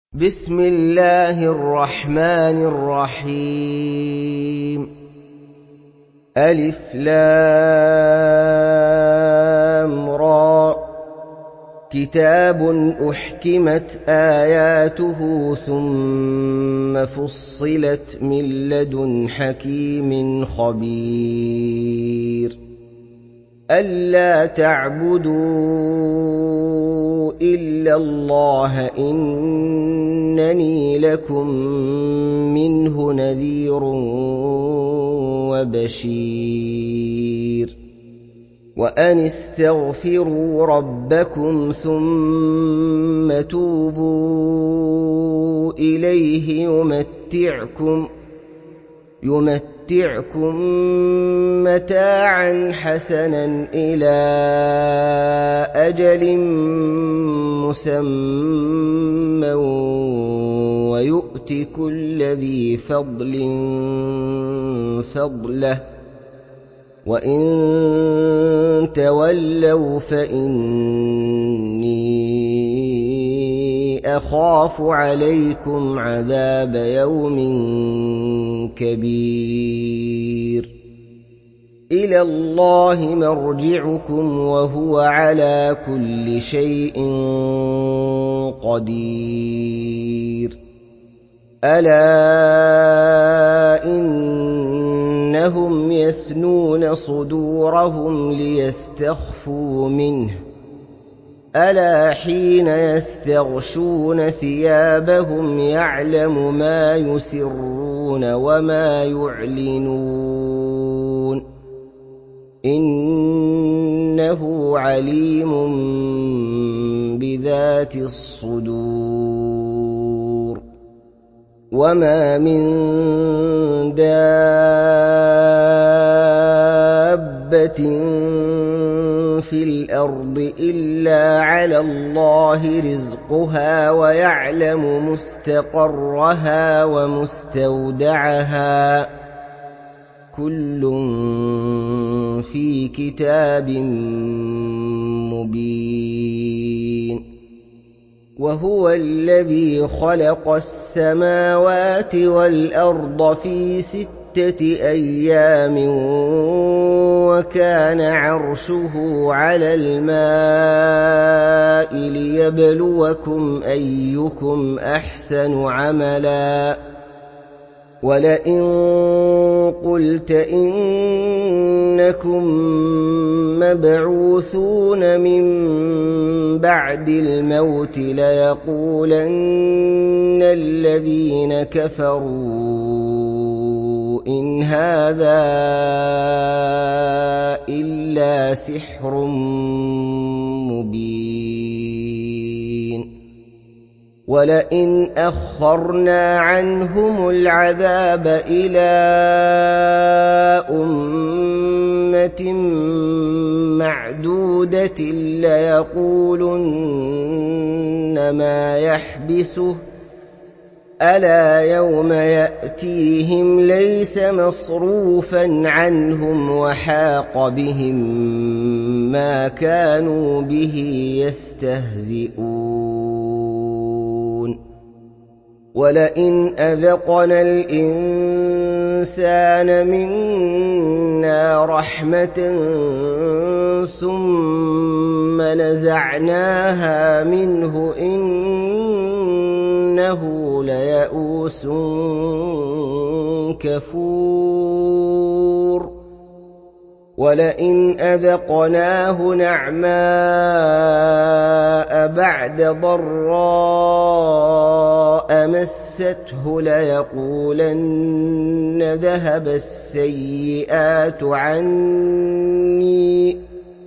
بسم الله الرحمن الرحيم ألف لام را كتاب أحكمت آياته ثم فصلت من لدن حكيم خبير ألا تعبدوا إلا الله إنني لكم منه نذير وبشير وأن استغفروا ربكم ثم توبوا إليه يمتعكم متاعا حسنا إلى أجل مسمى ويؤت كل ذي فضل فضله وإن تولوا فإني أخاف عليكم عذاب يوم كبير إلى الله مرجعكم وهو على كل شيء قدير ألا إنهم يثنون صدورهم ليستخفوا منه ألا حين يستغشون ثيابهم يعلم ما يسرون وما يعلنون إنه عليم بذات الصدور وما من دابة في الأرض إلا على الله رزقها ويعلم مستقرها ومستودعها كل في كتاب مبين وهو الذي خلق السماوات والأرض في 6 أيام وكان عرشه على الماء ليبلوكم أيكم أحسن عملا ولئن قلت إنكم مبعوثون من بعد الموت ليقولن الذين كفروا إن هذا إلا سحر مبين ولئن أخرنا عنهم العذاب إلى أمة معدودة ليقولن ما يحبسه ألا يوم يأتيهم ليس مصروفا عنهم وحاق بهم ما كانوا به يستهزئون ولئن أذقنا الإنسان منا رحمة ثم نزعناها منه إنه ليئوس كفور ولئن أذقناه نعماء بعد ضراء مسته ليقولن ذهب السيئات عني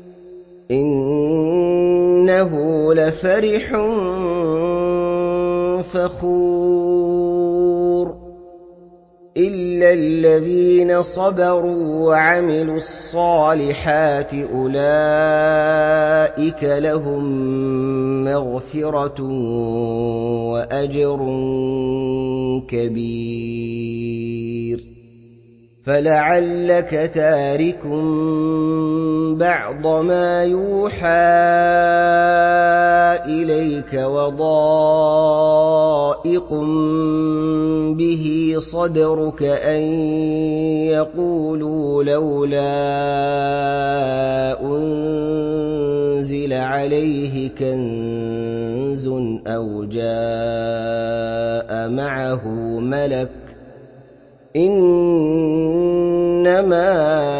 إنه لفرح فخور إلا الذين صبروا وعملوا الصالحات أولئك لهم مغفرة وأجر كبير فَلَعَلَّكَ تَارِكٌ بَعْضَ مَا يُوحَىٰ إِلَيْكَ وَضَائِقٌ بِهِ صَدْرُكَ أَن يَقُولُوا لَوْلَا أُنزِلَ عَلَيْهِ كَنزٌ أَوْ جَاءَ مَعَهُ مَلَكٌ ۚ إِنَّمَا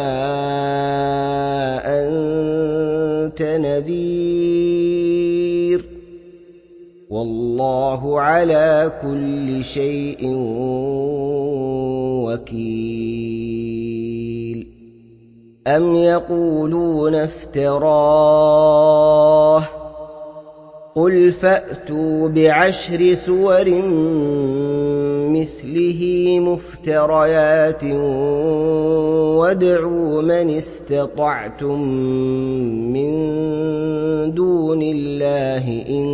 أَنتَ نَذِيرٌ ۚ وَاللَّهُ عَلَىٰ كُلِّ شَيْءٍ وَكِيلٌ أَمْ يَقُولُونَ افْتَرَاهُ ۖ قُلْ فَأْتُوا بِعَشْرِ سُوَرٍ مِّثْلِهِ مُفْتَرَيَاتٍ وَادْعُوا مَنِ اسْتَطَعْتُم مِّن دُونِ اللَّهِ إِن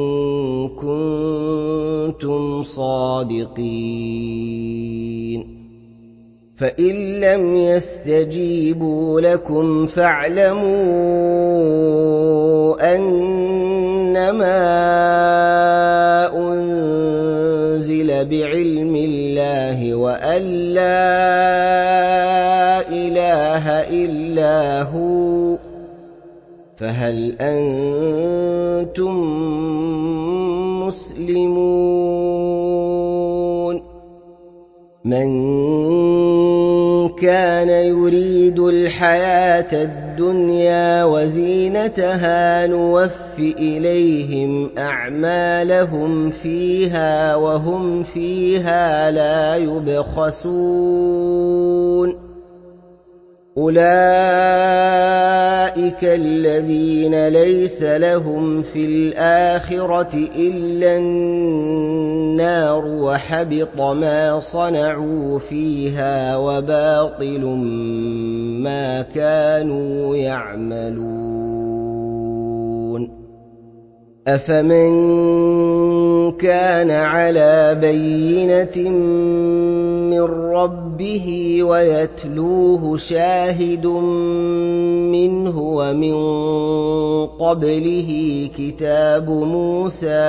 كُنتُمْ صَادِقِينَ فَإِن لَّمْ يَسْتَجِيبُوا لَكُمْ فَاعْلَمُوا أَنَّمَا أُنزِلَ بِعِلْمِ اللَّهِ وَأَن لَّا إِلَٰهَ إِلَّا هُوَ ۖ فَهَلْ أَنتُم مُّسْلِمُونَ مَن كَانَ يُرِيدُ الْحَيَاةَ الدُّنْيَا وَزِينَتَهَا نُوَفِّ إِلَيْهِمْ أَعْمَالَهُمْ فِيهَا وَهُمْ فِيهَا لَا يُبْخَسُونَ أُولَٰئِكَ الَّذِينَ لَيْسَ لَهُمْ فِي الْآخِرَةِ إِلَّا النَّارُ وَحَبِطَ مَا صَنَعُوا فِيهَا وَبَاطِلٌ مَّا كَانُوا يَعْمَلُونَ أَفَمَن كَانَ عَلَىٰ بَيِّنَةٍ مِّن رَّبِّهِ وَيَتْلُوهُ شَاهِدٌ مِّنْهُ وَمِن قَبْلِهِ كِتَابُ مُوسَىٰ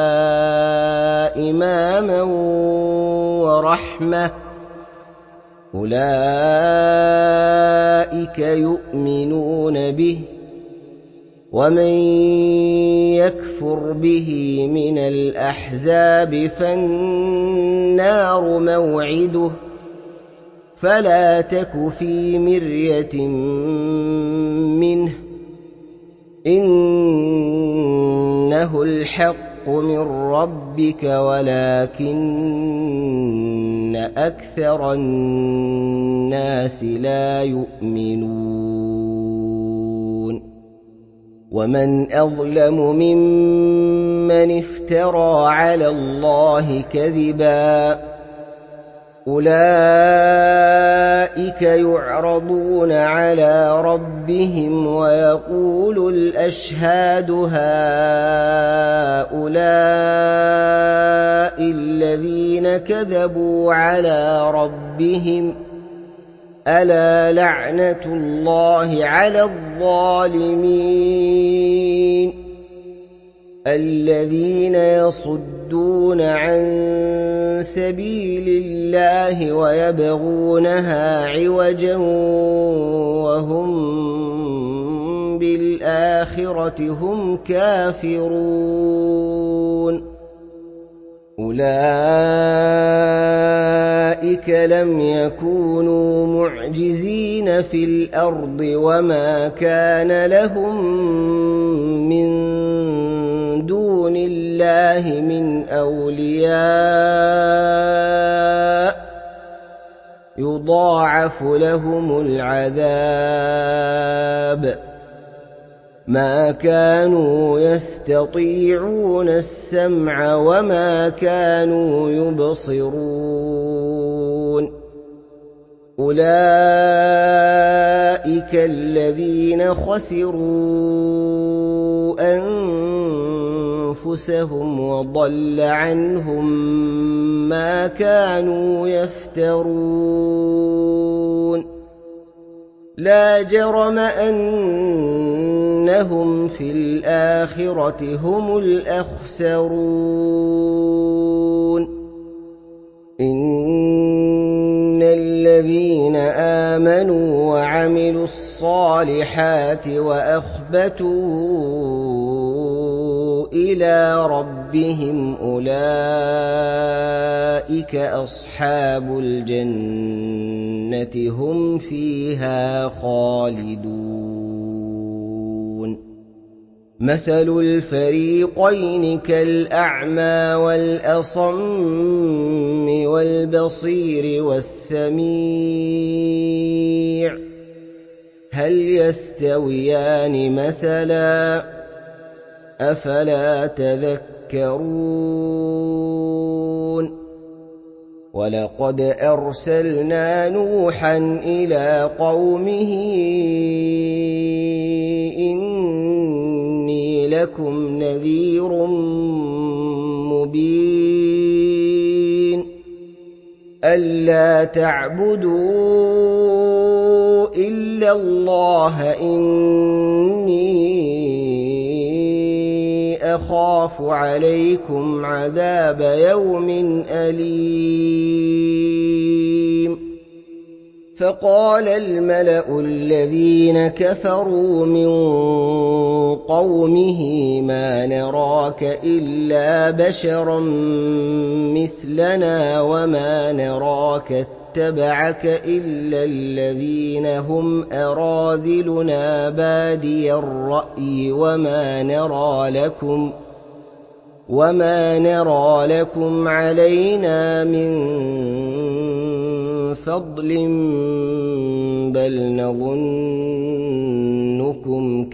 إِمَامًا وَرَحْمَةً ۚ أُولَٰئِكَ يُؤْمِنُونَ بِهِ ۚ وَمَن يَكْفُرْ بِهِ مِنَ الْأَحْزَابِ فَالنَّارُ مَوْعِدُهُ ۚ فَلَا تَكُ فِي مِرْيَةٍ مِّنْهُ ۚ إِنَّهُ الْحَقُّ مِن رَّبِّكَ وَلَٰكِنَّ أَكْثَرَ النَّاسِ لَا يُؤْمِنُونَ وَمَنْ أَظْلَمُ مِمَّنِ افْتَرَىٰ عَلَى اللَّهِ كَذِبًا ۚ أُولَٰئِكَ يُعْرَضُونَ عَلَىٰ رَبِّهِمْ وَيَقُولُ الْأَشْهَادُ هَٰؤُلَاءِ الَّذِينَ كَذَبُوا عَلَىٰ رَبِّهِمْ ۚ أَلَا لَعْنَةُ اللَّهِ عَلَى الظَّالِمِينَ الَّذِينَ يَصُدُّونَ عَن سَبِيلِ اللَّهِ وَيَبْغُونَهَا عِوَجًا وَهُم بِالْآخِرَةِ هُمْ كَافِرُونَ أُولَٰئِكَ لَمْ يَكُونُوا مُعْجِزِينَ فِي الْأَرْضِ وَمَا كَانَ لَهُم مِّن دُونِ اللَّهِ مِنْ أَوْلِيَاءَ يُضَاعَفُ لَهُمُ الْعَذَابُ مَا كَانُوا يَسْتَطِيعُونَ السَّمْعَ وَمَا كَانُوا يُبْصِرُونَ أُولَئِكَ الَّذِينَ خَسِرُوا أَنفُسَهُمْ وَضَلَّ عَنْهُم ما كانوا يفترون لا جرم أنهم في الآخرة هم الأخسرون إن الذين آمنوا وعملوا الصالحات وأخبتوا إلى ربهم أولئك أصحاب الجنة هم فيها خالدون مثل الفريقين كالأعمى والأصم والبصير والسميع هل يستويان مثلا أفلا تذكرون ولقد أرسلنا نوحا إلى قومه إني لكم نذير مبين ألا تعبدوا إلا الله إني أخاف عليكم عذاب يوم أليم فقال الملأ الذين كفروا من قومه ما نراك إلا بشرا مثلنا وما نراك اتبعك إلا الذين هم أراذلنا بادي الرأي وما نرى لكم علينا من فضل بل نظنكم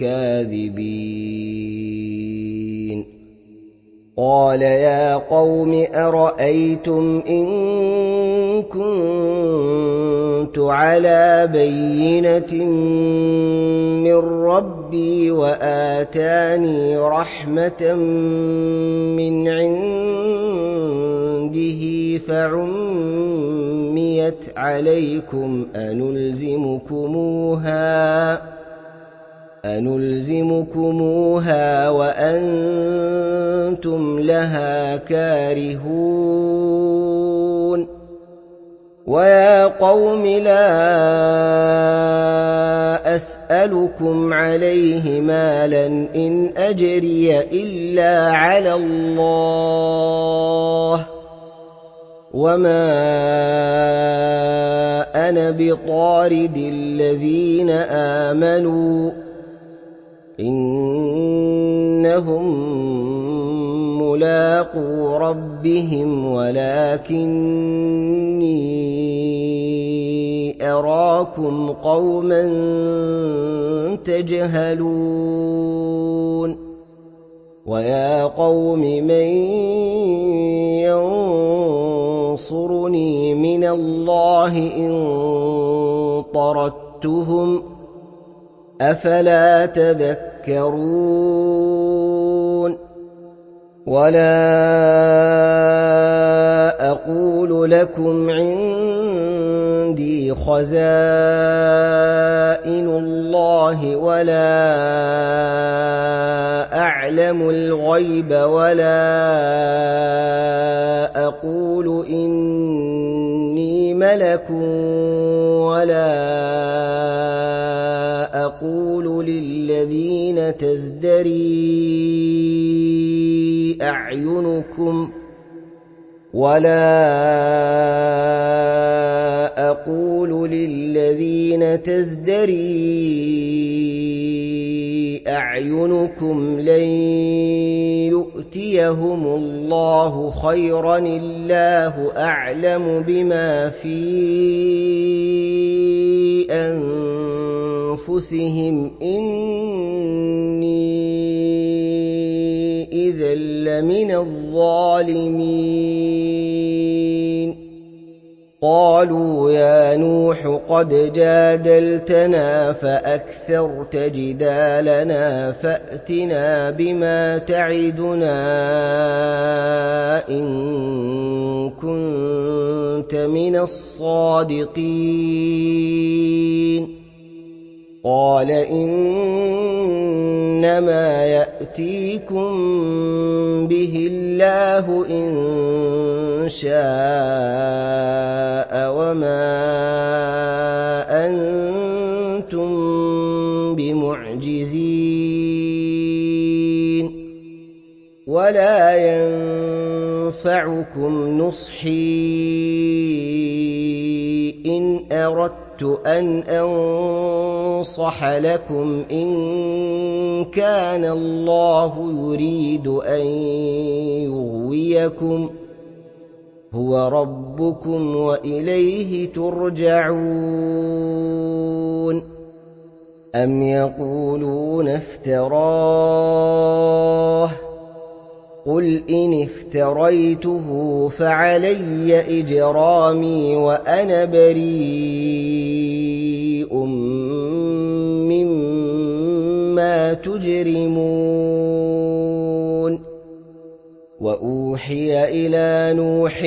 كاذبين قال يا قوم أرأيتم إن كنت على بينة من ربي وآتاني رحمة من عنده فعميت عليكم أنلزمكموها وأنتم لها كارهون ويا قوم لا أسألكم عليه مالا إن أجري إلا على الله وما أنا بطارد الذين آمنوا إنهم ملاقو ربهم ولكني أراكم قوما تجهلون ويا قوم من ينصرني من الله إن طردتهم أفلا تذكرون ولا أقول لكم عندي خزائن الله ولا أعلم الغيب ولا أقول إني ملك ولا أقول للذين تزدري أعينكم لن يؤتيهم الله خيرا الله أعلم بما في أنفسهم إني إذا لمن الظالمين قالوا يا نوح قد جادلتنا فأكثرت جدالنا فأتنا بما تعدنا إن كنت كنت من الصادقين قال إنما يأتيكم به الله إن شاء وما أنتم بمعجزين ولا ينفعكم نصحي إن أردت أن أنصح لكم إن كان الله يريد أن يغويكم هو ربكم وإليه ترجعون أم يقولون افتراه قل إن افتريته فعلي إجرامي وأنا بريء مما تجرمون وأوحي إلى نوح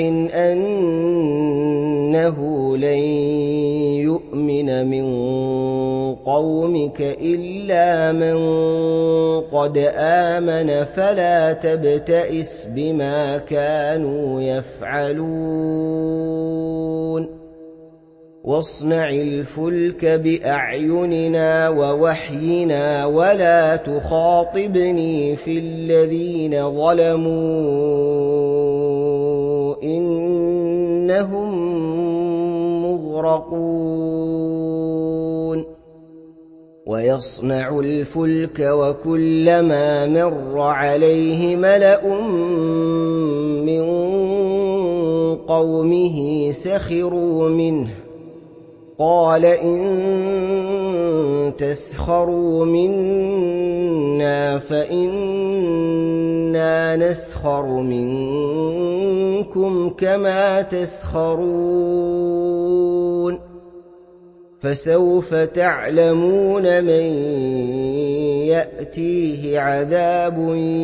أنه لن يؤمن من قومك إلا من قد آمن فلا تبتئس بما كانوا يفعلون واصنع الفلك بأعيننا ووحينا ولا تخاطبني في الذين ظلموا إنهم مغرقون ويصنع الفلك وكلما مر عليه ملأ من قومه سخروا منه قال إن تسخروا منا فإنا نسخر منكم كما تسخرون فسوف تعلمون من يأتيه عذاب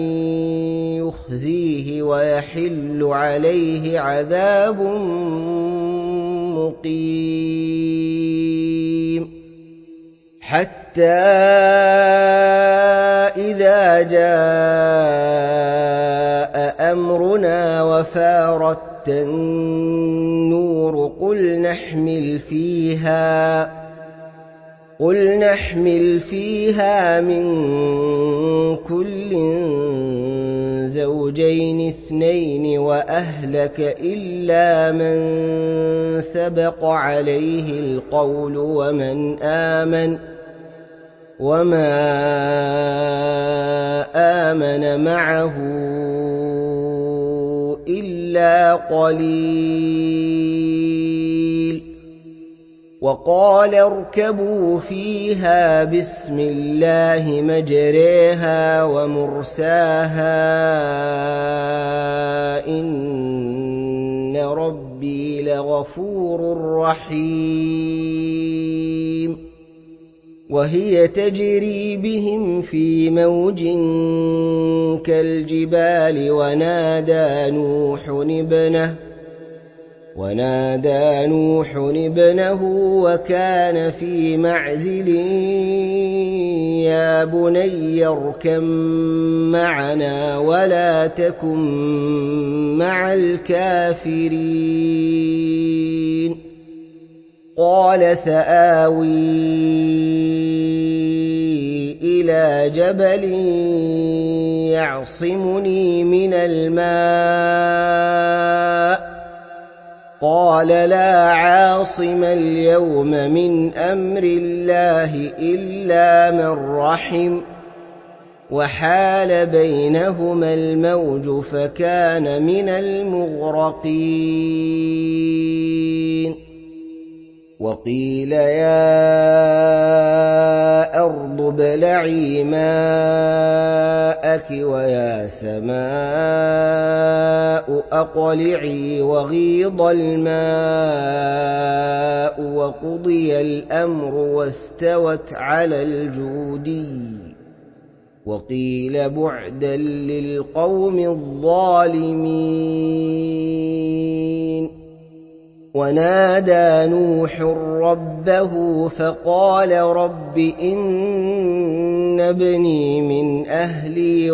يخزيه ويحل عليه عذاب مقيم حتى إذا جاء أمرنا وفارت النور قل نحمل فيها من كل زوجين اثنين وأهلك إلا من سبق عليه القول وما آمن معه إلا قليل وقال اركبوا فيها بسم الله مجريها ومرساها إن ربي لغفور رحيم وهي تجري بهم في موج كالجبال ونادى نوح ابنه وكان في معزل يا بني اركب معنا ولا تكن مع الكافرين قال سآوي إلى جبل يعصمني من الماء قال لا عاصم اليوم من أمر الله إلا من رحم وحال بينهما الموج فكان من المغرقين وقيل يا أرض ابلعي ماءك ويا سماء أقلعي وغيض الماء وقضي الأمر واستوت على الجودي وقيل بعدا للقوم الظالمين ونادى نوح ربه فقال رب إن ابني من أهلي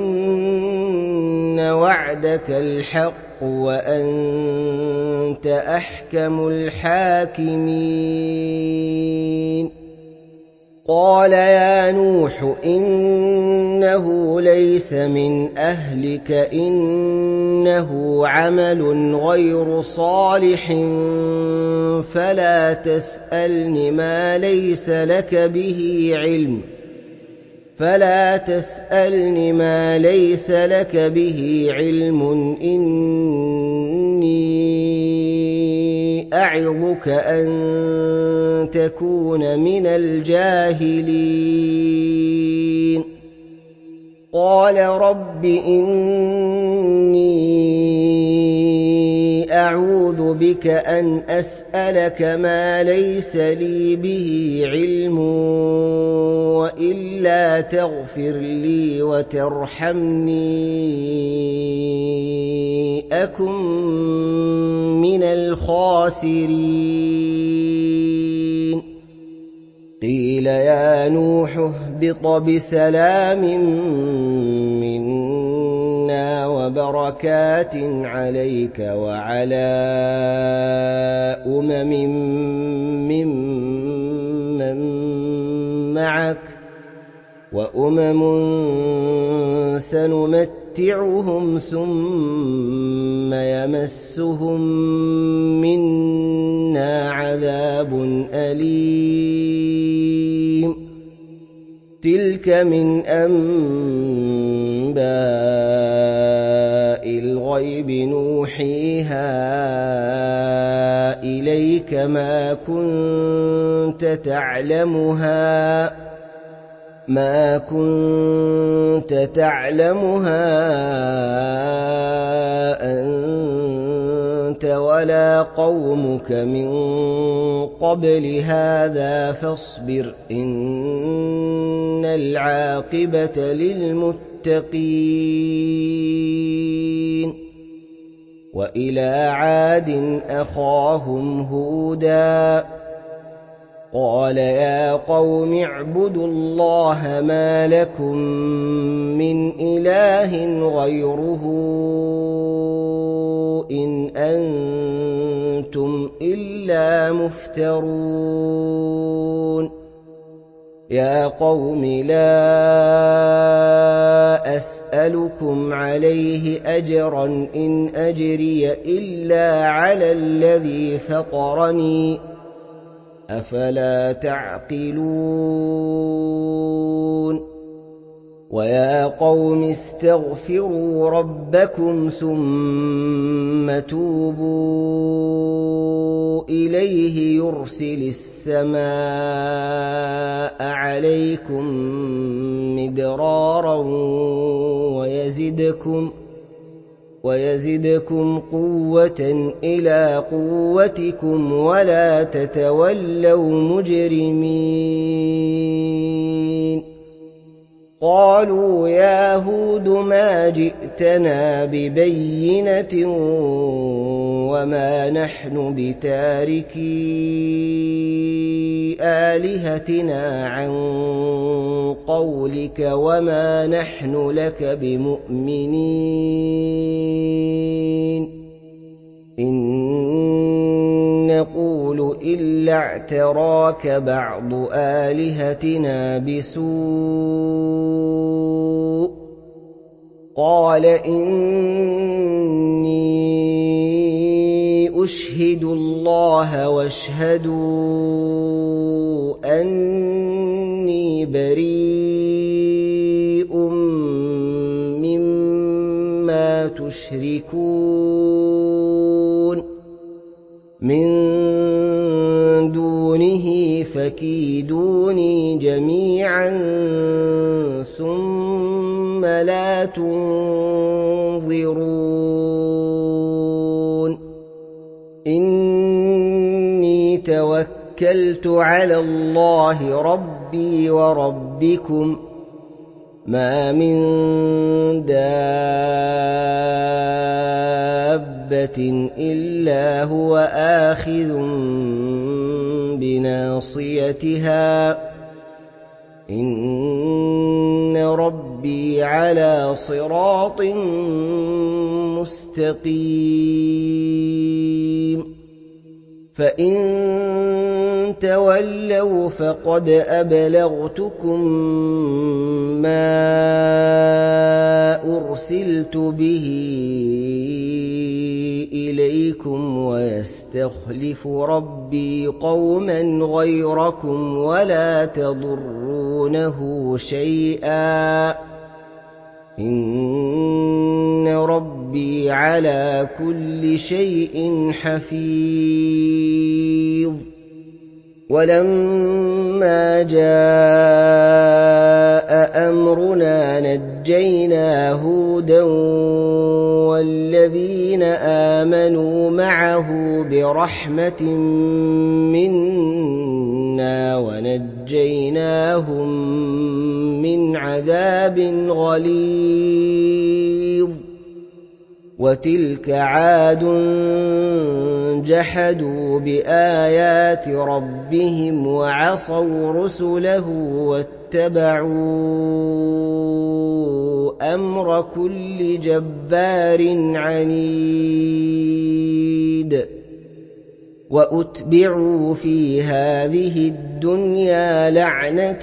وإن وعدك الحق وأنت أحكم الحاكمين قال يا نوح إنه ليس من أهلك إنه عمل غير صالح فلا تسألني ما ليس لك به علم إني أعظك أن تكون من الجاهلين قال رب إني أعوذ بك أن أسألك ما ليس لي به علم وإلا تغفر لي وترحمني أكن من الخاسرين قيل يا نوح اهبط بسلام منا وبركات عليك وعلى أمم ممن معك وأمم سنمتعهم ثم يمسهم منا عذاب أليم تلك من أنباء الغيب نوحيها إليك ما كنت تعلمها أنت ولا قومك من قبل هذا فاصبر إن العاقبة للمتقين وإلى عاد أخاهم هودا قال يا قوم اعبدوا الله ما لكم من إله غيره إن أنتم إلا مفترون يا قوم لا أسألكم عليه أجرا إن أجري إلا على الذي فطرني أفلا تعقلون ويا قوم استغفروا ربكم ثم توبوا إليه يرسل السماء عليكم مدرارا ويزدكم قوة إلى قوتكم ولا تتولوا مجرمين قالوا يا هود ما جئتنا ببينة وما نحن بتاركي آلهتنا عن قولك وما نحن لك بمؤمنين إن نقول إلا اعتراك بعض آلهتنا بسوء قال إني أشهد الله واشهدوا أني بريء مما تشركون من دونه فكيدوني جميعا ثم لا تنظرون إني توكلت على الله ربي وربكم ما من دابة دَابَّةٍ إِلَّا هُوَ آخِذٌ بِنَاصِيَتِهَا ۚ إِنَّ رَبِّي عَلَىٰ صِرَاطٍ مُّسْتَقِيمٍ فَإِن تَوَلَّوْا فَقَدْ أَبْلَغْتُكُم مَّا أُرْسِلْتُ بِهِ إِلَيْكُمْ وَيَسْتَخْلِفُ رَبِّي قَوْمًا غَيْرَكُمْ وَلَا تَضُرُّونَهُ شَيْئًا ۚ إِنَّ رَبِّي عَلَىٰ كُلِّ شَيْءٍ حَفِيظٌ وَلَمَّا جَاءَ أَمْرُنَا نَجَّيْنَا هُودًا وَالَّذِينَ آمَنُوا مَعَهُ بِرَحْمَةٍ مِّنَّا وَنَجَّيْنَاهُم مِّنْ عَذَابٍ غَلِيظٍ وَتِلْكَ عَادٌ جَحَدُوا بِآيَاتِ رَبِّهِمْ وَعَصَوْا رُسُلَهُ وَاتَّبَعُوا أَمْرَ كُلِّ جَبَّارٍ عَنِيدٍ وَأُتْبِعُوا فِي هَٰذِهِ الدُّنْيَا لَعْنَةً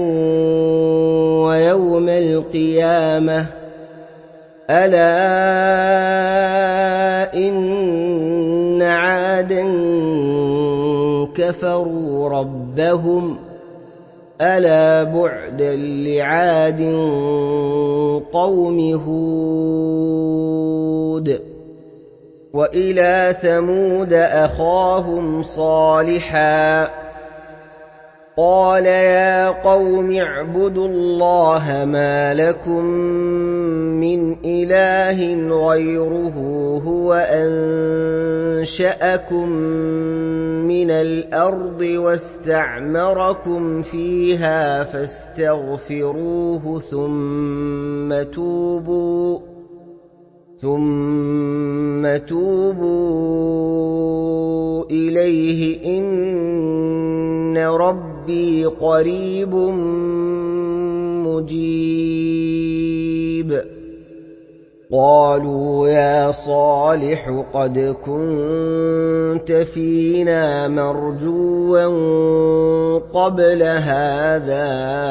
وَيَوْمَ الْقِيَامَةِ ۗ أَلَا إِنَّ عَادًا كَفَرُوا رَبَّهُمْ ۗ أَلَا بُعْدًا لِّعَادٍ قَوْمِ هُودٍ وَإِلَىٰ ثَمُودَ أَخَاهُمْ صَالِحًا ۗ قَالَ يَا قَوْمِ اعْبُدُوا اللَّهَ مَا لَكُم مِّنْ إِلَٰهٍ غَيْرُهُ هُوَ أَنشَأَكُم مِّنَ الْأَرْضِ وَاسْتَعْمَرَكُمْ فِيهَا فَاسْتَغْفِرُوهُ ثُمَّ تُوبُوا إِلَيْهِ ۚ إِنَّ رَبِّي قَرِيبٌ مُّجِيبٌ قَالُوا يَا صَالِحُ قَدْ كُنتَ فِينَا مَرْجُوًّا قَبْلَ هَٰذَا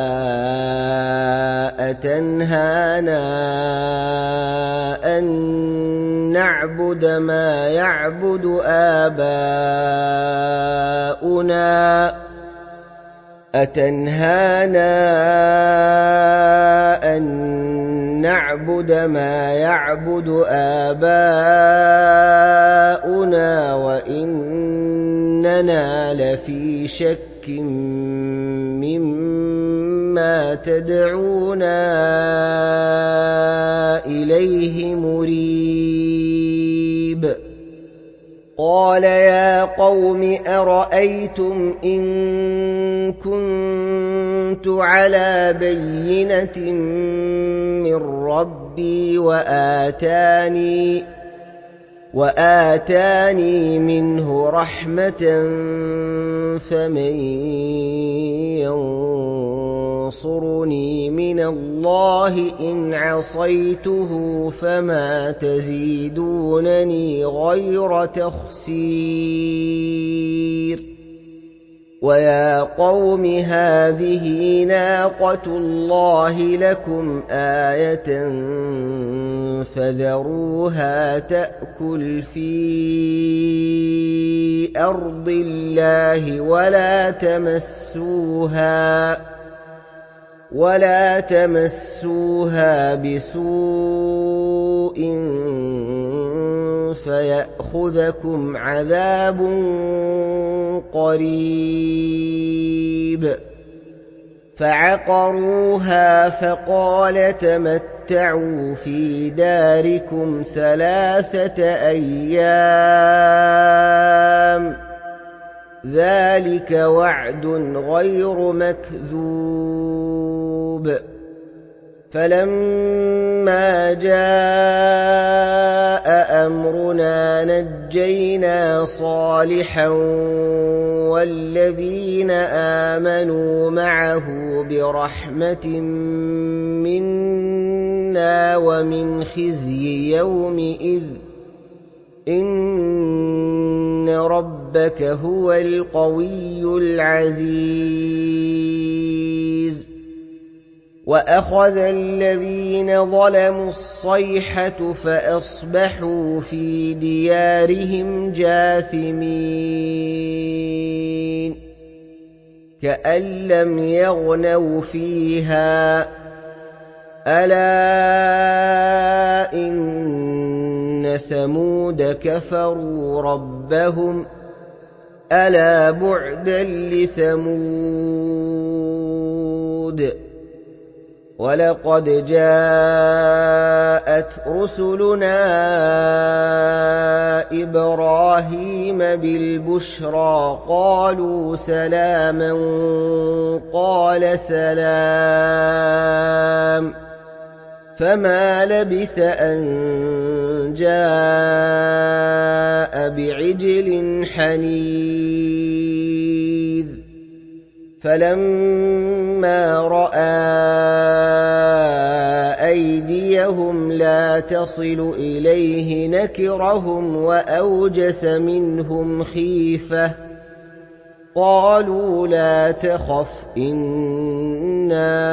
أَتَنْهَانَا أَن نَّعْبُدَ مَا يَعْبُدُ آبَاؤُنَا وَإِنَّنَا لَفِي شَكٍّ مِّمَّا تَدْعُونَا إِلَيْهِ مُرِيبٍ قَالَ يَا قَوْمِ أَرَأَيْتُمْ إِن كُنتُ عَلَىٰ بَيِّنَةٍ مِّن رَّبِّي وَآتَانِي مِنْهُ رَحْمَةً فَمَن يَنصُرُنِي مِنَ اللَّهِ إِنْ عَصَيْتُهُ فَمَا تَزِيدُونَنِي غَيْرَ تَخْسِيرٍ وَيَا قَوْمِ هَٰذِهِ نَاقَةُ اللَّهِ لَكُمْ آيَةً فَذَرُوهَا تَأْكُلْ فِي أَرْضِ اللَّهِ وَلَا تَمَسُّوهَا بِسُوءٍ فَيَأْخُذَكُمْ عَذَابٌ قَرِيبٌ فَعَقَرُوهَا فَقَالَ تَمَتَّعُوا فِي دَارِكُمْ 3 أَيَّامٍ ۖ ذَٰلِكَ وَعْدٌ غَيْرُ مَكْذُوبٍ فَلَمَّا جَاءَ أَمْرُنَا نَجَّيْنَا صَالِحًا وَالَّذِينَ آمَنُوا مَعَهُ بِرَحْمَةٍ مِّنَّا وَمِنْ خِزْيِ يَوْمِئِذٍ ۗ إِنَّ رَبَّكَ هُوَ الْقَوِيُّ الْعَزِيزُ وَأَخَذَ الَّذِينَ ظَلَمُوا الصَّيْحَةُ فَأَصْبَحُوا فِي دِيَارِهِمْ جَاثِمِينَ كَأَن لَّمْ يَغْنَوْا فِيهَا ۗ أَلَا إِنَّ ثَمُودَ كَفَرُوا رَبَّهُمْ ۗ أَلَا بُعْدًا لِّثَمُودَ وَلَقَدْ جَاءَتْ رُسُلُنَا إِبْرَاهِيمَ بِالْبُشْرَىٰ قَالُوا سَلَامًا قَالَ سَلَامٌ فَمَا لَبِثَ أَن جَاءَ بِعِجْلٍ حَنِيذٍ فَلَمَّا رَأَىٰ أَيْدِيَهُمْ لَا تَصِلُ إِلَيْهِ نَكِرَهُمْ وَأَوْجَسَ مِنْهُمْ خِيفَةً قَالُوا لَا تَخَفْ إِنَّا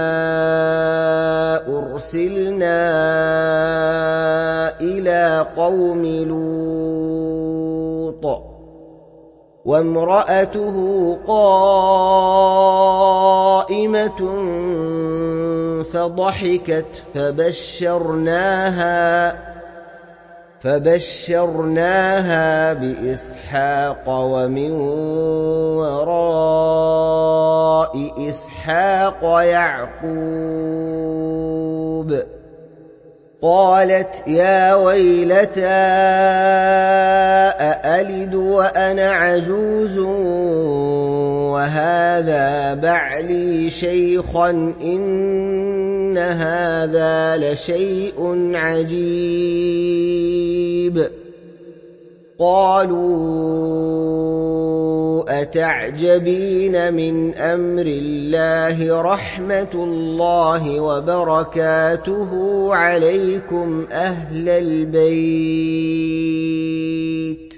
أُرْسِلْنَا إِلَىٰ قَوْمِ لُوطٍ وَامْرَأَتُهُ قَائِمَةٌ فَضَحِكَتْ فَبَشَّرْنَاهَا بِإِسْحَاقَ وَمِن وَرَاءِ إِسْحَاقَ يَعْقُوبَ قَالَتْ يَا وَيْلَتَا أَأَلِدُ وَأَنَا عَجُوزٌ وَهَٰذَا بَعْلِي شَيْخًا إِنَّ هَٰذَا لَشَيْءٌ عَجِيبٌ قَالُوا أَتَعْجَبِينَ مِنْ أَمْرِ اللَّهِ رَحْمَتُ اللَّهِ وَبَرَكَاتُهُ عَلَيْكُمْ أَهْلَ الْبَيْتِ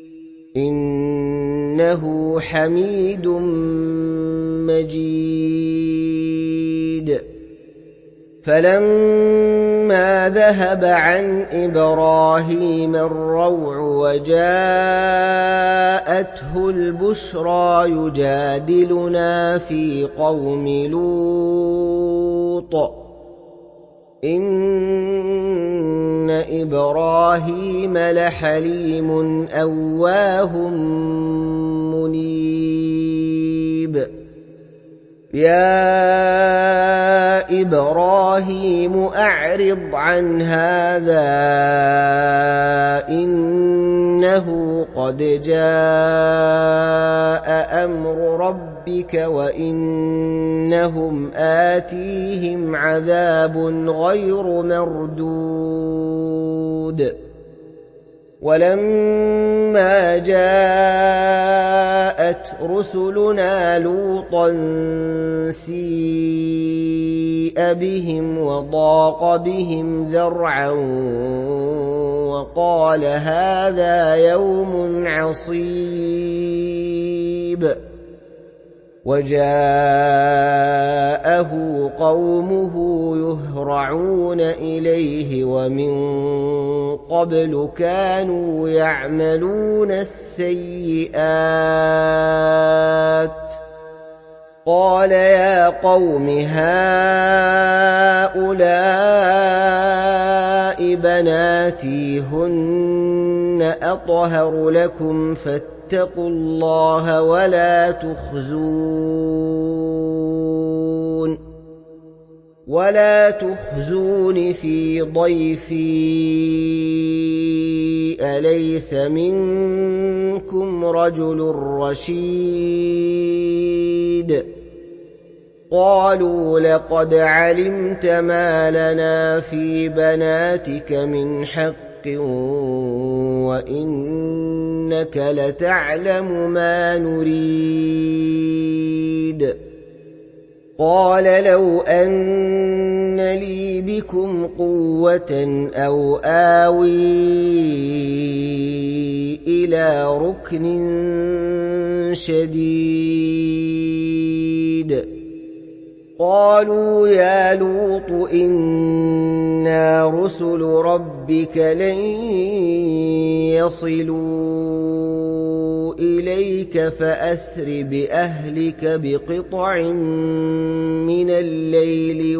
إِنَّهُ حَمِيدٌ مَّجِيدٌ فَلَمَّا ذَهَبَ عَنْ إِبْرَاهِيمَ الرَّوْعُ وَجَاءَتْهُ الْبُشْرَىٰ يُجَادِلُنَا فِي قَوْمِ لُوطٍ إِنَّ إِبْرَاهِيمَ لَحَلِيمٌ أَوَّاهٌ مُّنِيبٌ يَا إِبْرَاهِيمُ أَعْرِضْ عَنْ هَٰذَا إِنَّهُ قَدْ جَاءَ أَمْرُ رَبِّكَ وَإِنَّهُمْ آتِيهِمْ عَذَابٌ غَيْرُ مَرْدُودٍ وَلَمَّا جَاءَتْ رُسُلُنَا لُوطًا سِيءَ بِهِمْ وَضَاقَ بِهِمْ ذَرْعًا وَقَالَ هَٰذَا يَوْمٌ عَصِيبٌ وَجَاءَهُ قَوْمُهُ يُهْرَعُونَ إِلَيْهِ وَمِن قَبْلُ كَانُوا يَعْمَلُونَ السَّيِّئَاتِ قَالَ يَا قَوْمِ هَٰؤُلَاءِ بَنَاتِي هُنَّ أَطْهَرُ لَكُمْ فَاتَّقُوا اللَّهَ وَلَا تُخْزُونِ فِي ضَيْفِي أَلَيْسَ مِنكُمْ رَجُلٌ رَّشِيدٌ قالوا لقد علمت ما لنا في بناتك من حق وإنك لتعلم ما نريد. قال لو أن لي بكم قوة أو آوي إلى ركن شديد. قالوا يا لوط إنا رسل ربك لن يصلوا إليك فأسر بأهلك بقطع من الليل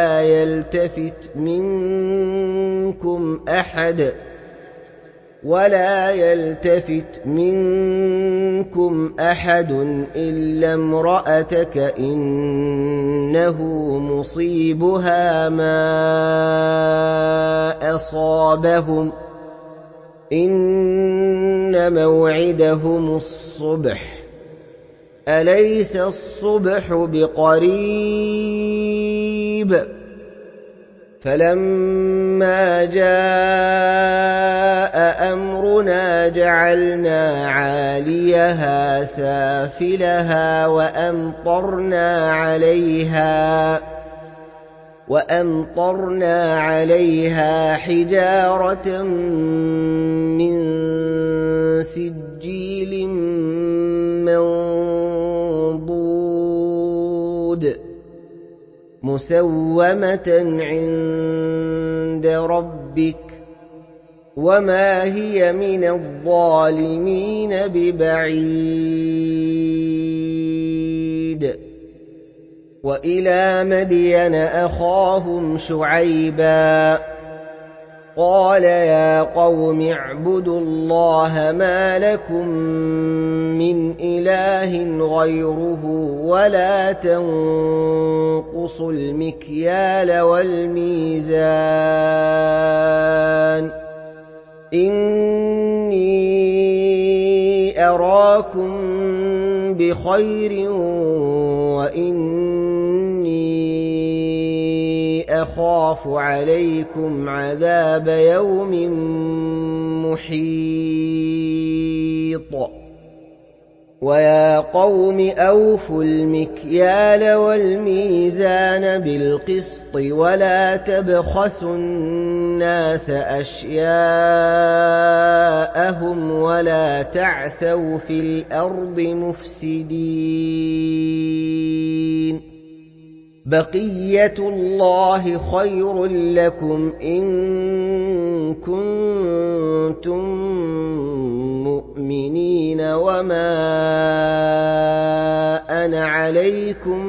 ولا يلتفت منكم أحد إلا امرأتك إنه مصيبها ما أصابهم إن موعدهم الصبح أليس الصبح بقريب. فلما جاء أمرنا جعلنا عاليها سافلها وأمطرنا عليها حجارة من سجيل منضود مسومة عند ربك وما هي من الظالمين ببعيد. وإلى مدين أخاهم شعيبا قال يا قوم اعبدوا الله ما لكم من إله غيره ولا تنقصوا المكيال والميزان إني أراكم بخير وإني أخاف عليكم عذاب يوم محيط. ويا قوم أوفوا المكيال والميزان بالقسط ولا تبخسوا الناس أشياءهم ولا تعثوا في الأرض مفسدين. بقية الله خير لكم إن كنتم مؤمنين وما أنا عليكم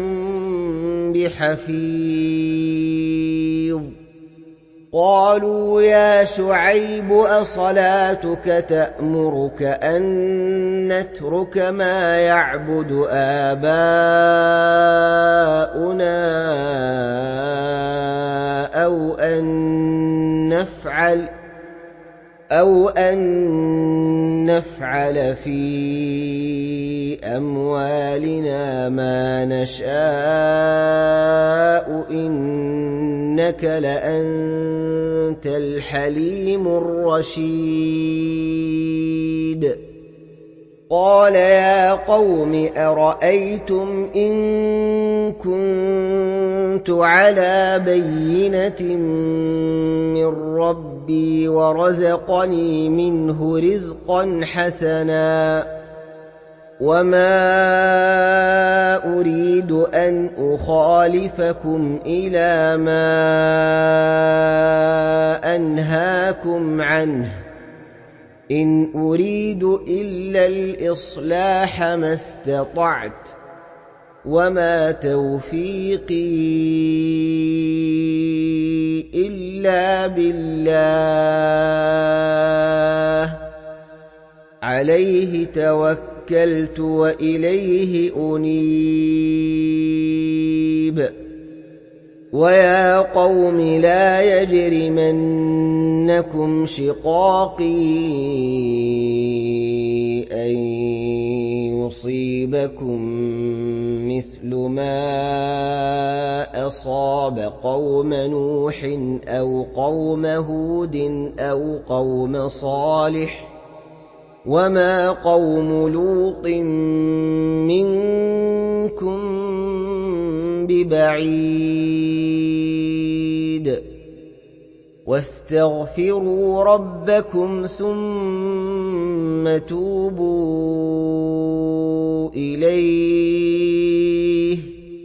بحفيظ. قالوا يا شعيب أصلاتك تأمرك أن نترك ما يعبد آباؤنا أو أن نفعل في أموالنا ما نشاء إنك لأنت الحليم الرشيد. قال يا قوم أرأيتم إن كنت على بينة من ربي ورزقني منه رزقا حسنا وما أريد أن أخالفكم إلى ما أنهاكم عنه إن أريد إلا الإصلاح ما استطعت وما توفيقي إلا بالله عليه توكلت وإليه أنيب. ويا قوم لا يجرمنكم شقاقي أن يصيبكم مثل ما أَصَابَ قَوْمَ نُوحٍ أَوْ قَوْمَ هُودٍ أَوْ قَوْمَ صَالِحٍ وَمَا قَوْمُ لُوطٍ مِّنكُم بِبَعِيدٍ وَاسْتَغْفِرُوا رَبَّكُمْ ثُمَّ تُوبُوا إِلَيْهِ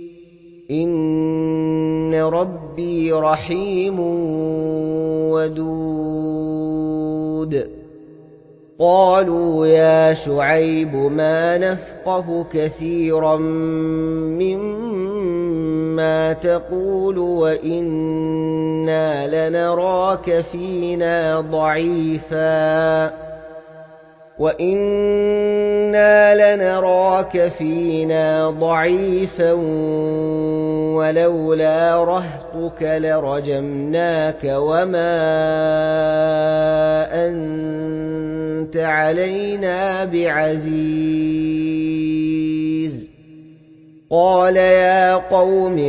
إِنَّ رَبِّي رَحِيمٌ وَدُودٌ قَالُوا يَا شُعَيْبُ مَا نَفْقَهُ كَثِيرًا مِّمَّا تَقُولُ وَإِنَّا لَنَرَاكَ فِينَا ضَعِيفًا وَلَوْلَا رَهْطُكَ لَرَجَمْنَاكَ وَمَا أَنتَ عَلَيْنَا بِعَزِيزٍ قَالَ يَا قَوْمِ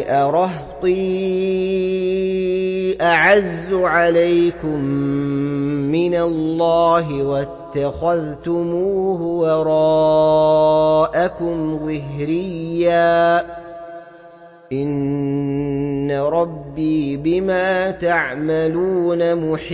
أَرَهْطِي أَعَزُّ عَلَيْكُم مِّنَ اللَّهِ وَاتَّخَذْتُمُوهُ وَرَاءَكُمْ ظِهْرِيًّا إِنَّ رَبِّي بِمَا تَعْمَلُونَ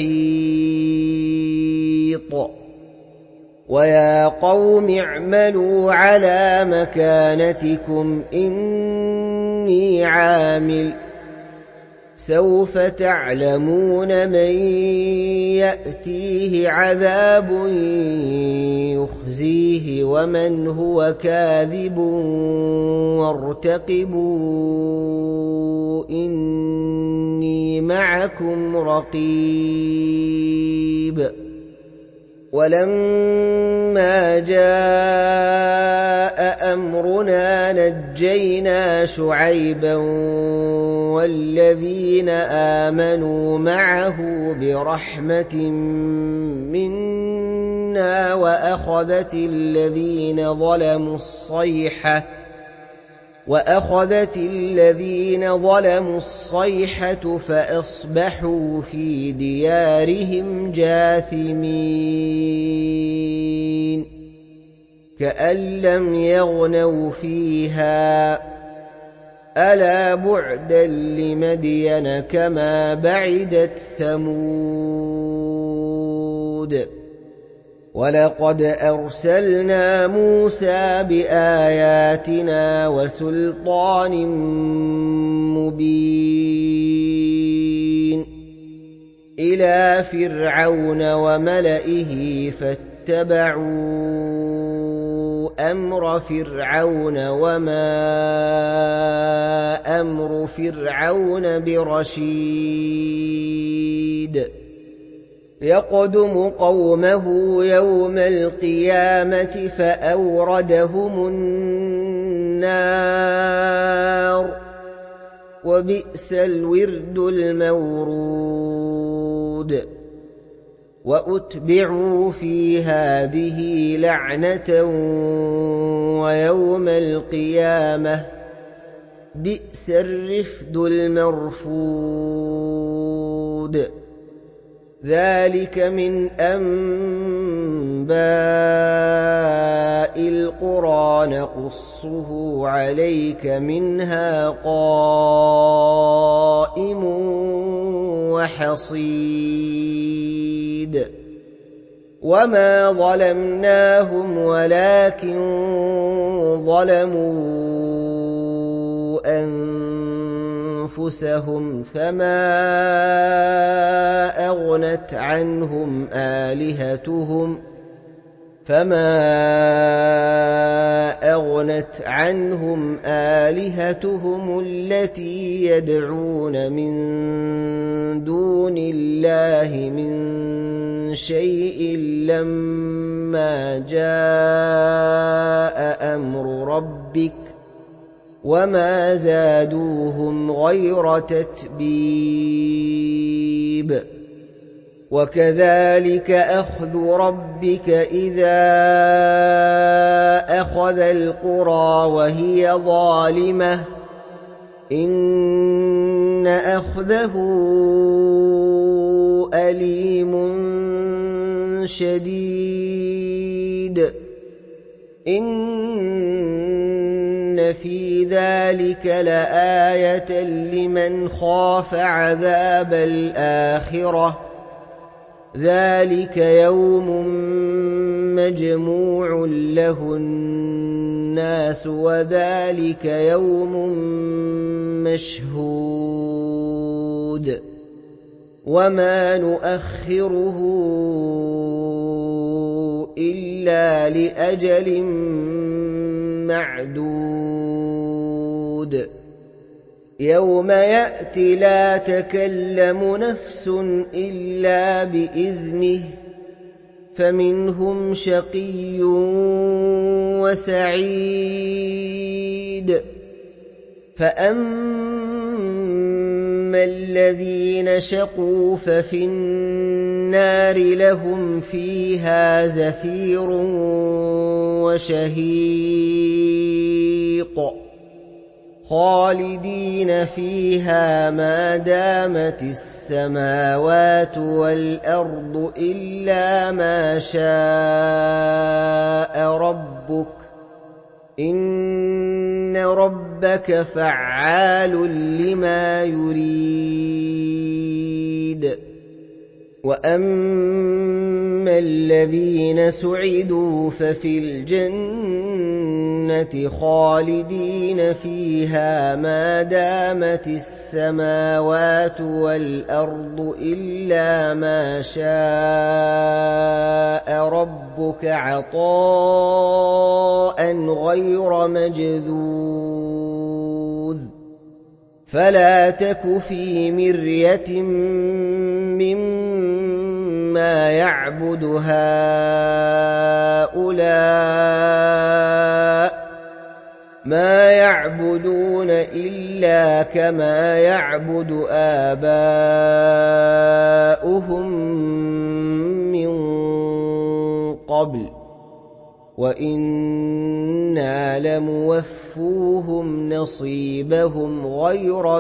مُحِيطٌ وَيَا قَوْمِ اعْمَلُوا عَلَىٰ مَكَانَتِكُمْ إِنِّي عَامِلٌ ۖ سَوْفَ تَعْلَمُونَ مَن يَأْتِيهِ عَذَابٌ يُخْزِيهِ وَمَنْ هُوَ كَاذِبٌ وَارْتَقِبُوا إِنِّي مَعَكُمْ رَقِيبٌ وَلَمَّا جَاءَ أَمْرُنَا نَجَّيْنَا شُعَيْبًا وَالَّذِينَ آمَنُوا مَعَهُ بِرَحْمَةٍ مِّنَّا وَأَخَذَتِ الَّذِينَ ظَلَمُوا الصَّيْحَةُ فَأَصْبَحُوا فِي دِيَارِهِمْ جَاثِمِينَ كَأَن لَّمْ يَغْنَوْا فِيهَا ۗ أَلَا بُعْدًا لِّمَدْيَنَ كَمَا بَعِدَتْ ثَمُودُ وَلَقَدْ أَرْسَلْنَا مُوسَىٰ بِآيَاتِنَا وَسُلْطَانٍ مُّبِينٍ إِلَىٰ فِرْعَوْنَ وَمَلَئِهِ فَاتَّبَعُوا أَمْرَ فِرْعَوْنَ وَمَا أَمْرُ فِرْعَوْنَ بِرَشِيدٍ يَقْدُمُ قَوْمَهُ يَوْمَ الْقِيَامَةِ فَأَوْرَدَهُمُ النَّارَ ۖ وَبِئْسَ الْوِرْدُ الْمَوْرُودُ وَأُتْبِعُوا فِي هَٰذِهِ لَعْنَةً وَيَوْمَ الْقِيَامَةِ ۚ بِئْسَ الرِّفْدُ الْمَرْفُودُ ذَٰلِكَ مِنْ أَنبَاءِ الْقُرَىٰ نَقُصُّهُ عَلَيْكَ ۖ مِنْهَا قَائِمٌ وَحَصِيدٌ وَمَا ظَلَمْنَاهُمْ وَلَٰكِن ظَلَمُوا أَنفُسَهُمْ فَمَا أَغْنَتْ عَنْهُمْ آلِهَتُهُمُ الَّتِي يَدْعُونَ مِن دُونِ اللَّهِ مِن شَيْءٍ لَّمَّا جَاءَ أَمْرُ رَبِّكَ ۖ وَمَا زَادُوهُمْ غَيْرَ تَتْبِيبٍ وَكَذَٰلِكَ أَخْذُ رَبِّكَ إِذَا أَخَذَ الْقُرَىٰ وَهِيَ ظَالِمَةٌ ۗ إِنَّ أَخْذَهُ أَلِيمٌ شَدِيدٌ إِنَّ فِي ذَلِكَ لَآيَةً لِمَنْ خَافَ عَذَابَ الْآخِرَةِ ۚ ذَلِكَ يَوْمٌ مَّجْمُوعٌ لَّهُ النَّاسُ وَذَلِكَ يَوْمٌ مَّشْهُودٌ وَمَا نُؤَخِّرُهُ إِلَّا لِأَجَلٍ مَّعْدُودٍ يَوْمَ يَأْتِ لَا تَكَلَّمُ نَفْسٌ إِلَّا بِإِذْنِهِ فَمِنْهُمْ شَقِيٌّ وَسَعِيدٌ فَأَمَّا الَّذِينَ شَقُوا فَفِي النَّارِ لَهُمْ فِيهَا زَفِيرٌ وَشَهِيقٌ خَالِدِينَ فِيهَا مَا دَامَتِ السَّمَاوَاتُ وَالْأَرْضُ إِلَّا مَا شَاءَ رَبُّكَ ۚ إِنَّ رَبَّكَ فَعَّالٌ لِّمَا يُرِيدُ وَأَمَّا الَّذِينَ سُعِدُوا فَفِي الْجَنَّةِ خَالِدِينَ فِيهَا مَا دَامَتِ السَّمَاوَاتُ وَالْأَرْضُ إِلَّا مَا شَاءَ رَبُّكَ عَطَاءً غَيْرَ مَجْذُوذٍ فَلَا تَكُ فِي مِرْيَةٍ مِّمَّا يَعْبُدُ هَٰؤُلَاءِ ۚ مَا يَعْبُدُونَ إِلَّا كَمَا يَعْبُدُ آبَاؤُهُم مِّن قَبْلُ ۚ وَإِنَّا لَمُوَفُّوهُمْ نَصِيبَهُمْ غَيْرَ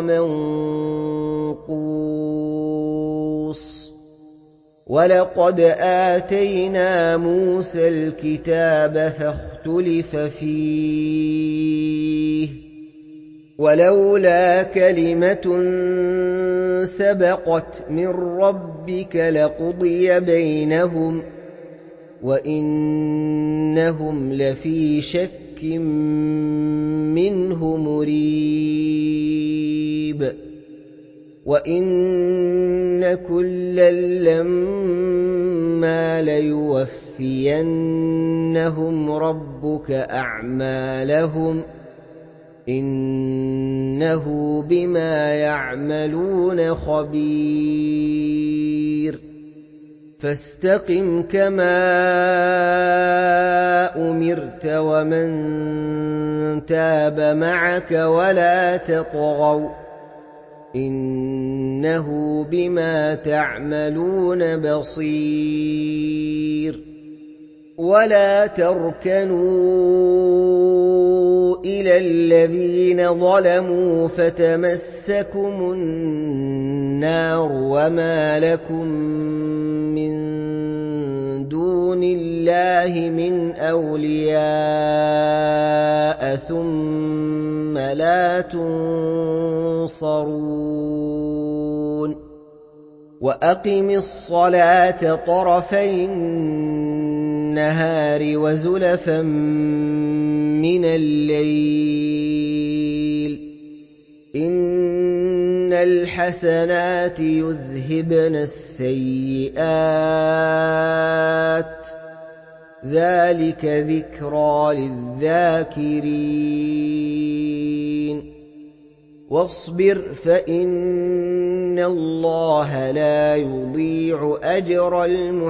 مَنقُوصٍ وَلَقَدْ آتَيْنَا مُوسَى الْكِتَابَ فَاخْتُلِفَ فِيهِ ۚ وَلَوْلَا كَلِمَةٌ سَبَقَتْ مِن رَّبِّكَ لَقُضِيَ بَيْنَهُمْ ۚ وَإِنَّهُمْ لَفِي شَكٍّ مِّنْهُ مُرِيبٍ وَإِنَّ كُلًّا لَّمَّا لَيُوَفِّيَنَّهُمْ رَبُّكَ أَعْمَالَهُمْ ۚ إِنَّهُ بِمَا يَعْمَلُونَ خَبِيرٌ فَاسْتَقِمْ كَمَا أُمِرْتَ وَمَن تَابَ مَعَكَ وَلَا تَطْغَوْا ۚ إِنَّهُ بِمَا تَعْمَلُونَ بَصِيرٌ وَلَا تَرْكَنُوا إِلَى الَّذِينَ ظَلَمُوا فَتَمَسَّكُمُ النَّارُ وَمَا لَكُم مِّن دُونِ اللَّهِ مِنْ أَوْلِيَاءَ ثُمَّ لَا تُنصَرُونَ وَأَقِمِ الصَّلَاةَ طَرَفَيِ النَّهَارِ وَزُلَفًا مِّنَ اللَّيْلِ ۚ إِنَّ الْحَسَنَاتِ يُذْهِبْنَ السَّيِّئَاتِ ۚ ذَٰلِكَ ذِكْرَىٰ لِلذَّاكِرِينَ وَاصْبِرْ فَإِنَّ اللَّهَ لَا يُضِيعُ أَجْرَ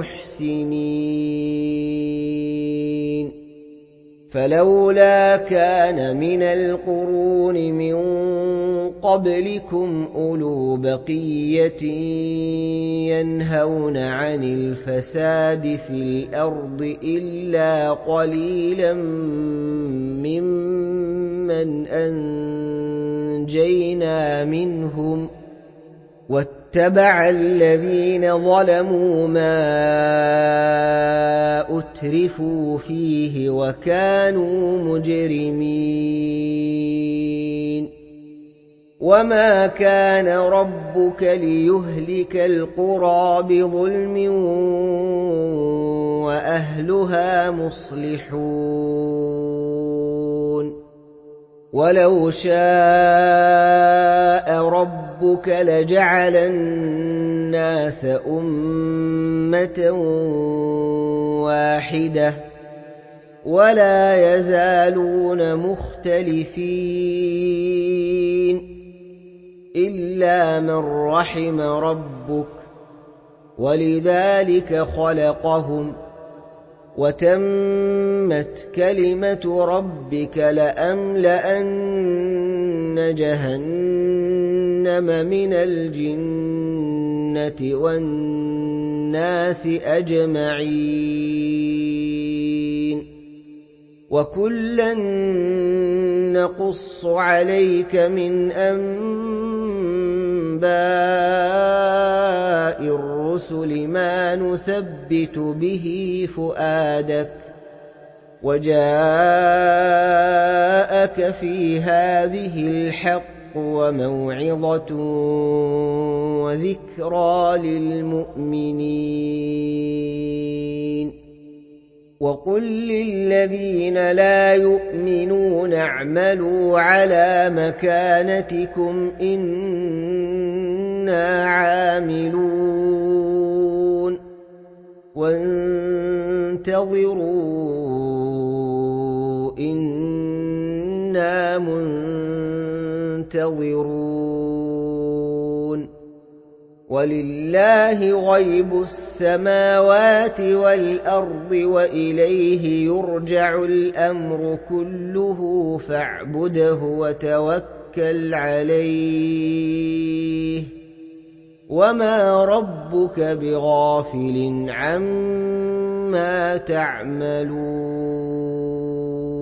الْمُحْسِنِينَ فَلَوْلَا كَانَ مِنَ الْقُرُونِ مِن قَبْلِكُمْ أُولُو بَقِيَّةٍ يَنْهَوْنَ عَنِ الْفَسَادِ فِي الْأَرْضِ إِلَّا قَلِيلًا مِّمَّنْ فَأَنجَيْنَا مِنْهُمْ وَاتَّبَعَ الَّذِينَ ظَلَمُوا مَا أُتْرِفُوا فِيهِ وَكَانُوا مُجْرِمِينَ وَمَا كَانَ رَبُّكَ لِيُهْلِكَ الْقُرَىٰ بِظُلْمٍ وَأَهْلُهَا مُصْلِحُونَ وَلَوْ شَاءَ رَبُّكَ لَجَعَلَ النَّاسَ أُمَّةً وَاحِدَةً وَلَا يَزَالُونَ مُخْتَلِفِينَ إِلَّا مَن رَّحِمَ رَبُّكَ وَلِذَٰلِكَ خَلَقَهُمْ وَتَمَّتْ كَلِمَةُ رَبِّكَ لَأَمْلَأَنَّ جَهَنَّمَ مِنَ الْجِنَّةِ وَالنَّاسِ أَجْمَعِينَ وَكُلًّا نَّقُصُّ عَلَيْكَ مِنْ أَنبَاءِ الرُّسُلِ مَا نُثَبِّتُ بِهِ فُؤَادَكَ وَجَاءَكَ فِي هَٰذِهِ الْحَقُّ وَمَوْعِظَةٌ وَذِكْرَىٰ لِلْمُؤْمِنِينَ وَقُل لِّلَّذِينَ لَا يُؤْمِنُونَ اعْمَلُوا عَلَىٰ مَكَانَتِكُمْ إِنَّا عَامِلُونَ وَانتَظِرُوا إِنَّا مُنتَظِرُونَ وَلِلَّهِ غَيْبُ السَّمَاوَاتِ وَالْأَرْضِ وَإِلَيْهِ يُرْجَعُ الْأَمْرُ كُلُّهُ فَاعْبُدْهُ وَتَوَكَّلْ عَلَيْهِ وَمَا رَبُّكَ بِغَافِلٍ عَمَّا تَعْمَلُونَ